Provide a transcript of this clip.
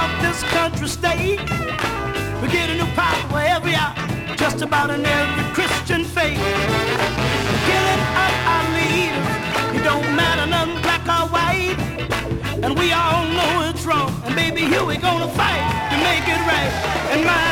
up this country state. We get a new power wherever you are, just about in every Christian faith. Killing up our leaders, it don't matter none black or white. And we all know it's wrong, and baby, here we gonna fight to make it right. And my